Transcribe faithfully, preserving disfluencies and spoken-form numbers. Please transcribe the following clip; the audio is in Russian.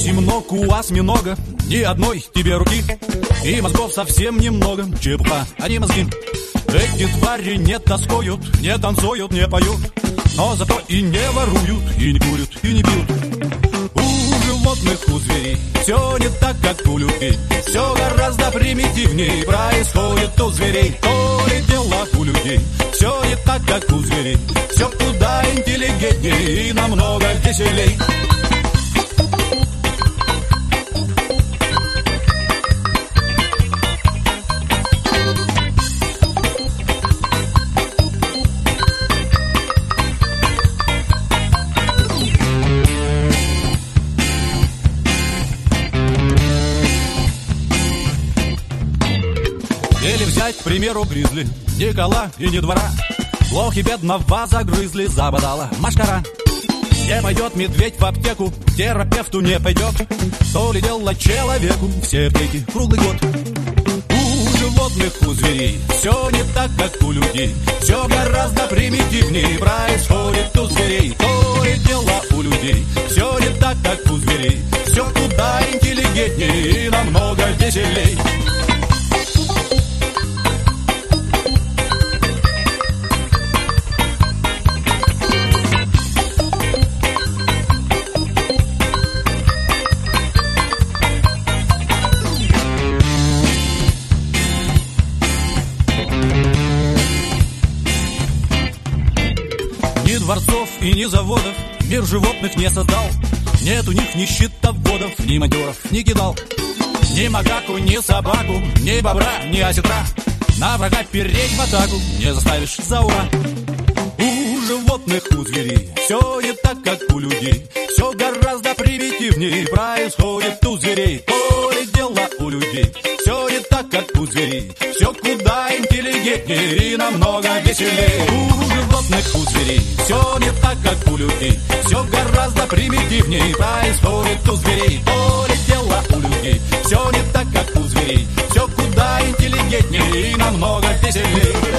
темнок у осьминога, ни одной тебе руки, и мозгов совсем немного, чепуха, а не мозги. Эти твари не тоскуют, не танцуют, не поют, но зато и не воруют, и не курят, и не пьют. У животных, у зверей все не так, как у людей. Все гораздо примитивнее происходит у зверей. То ли дело у людей, все не так, как у зверей. Все куда интеллигентнее и намного веселей. Или взять, к примеру, гризли, ни кола и ни двора. Плохи бедного загрызли, забодала машкара. Не пойдет медведь в аптеку, к терапевту не пойдет. То ли дело человеку, все аптеки круглый год. У животных, у зверей все не так, как у людей. Все гораздо примитивнее происходит у зверей. То ли дело у людей, все не так, как у зверей. Все куда интеллигентнее и намного веселей. Ни дворцов и ни заводов мир животных не создал. Нет у них ни щитоводов, ни матеров, ни кидал. Ни макаку, ни собаку, ни бобра, ни осетра. На врага переть в атаку не заставишь за ура. У животных, у зверей все не так, как у людей. Все гораздо примитивнее происходит у зверей. То ли дело у людей, все не так, как у зверей. Все куда интеллигентнее и намного веселее. У животных, у зверей все не так, как у людей. Все гораздо примитивнее происходит у зверей. То ли дело у людей, все не так, как у зверей. Все куда интеллигентнее и намного веселее.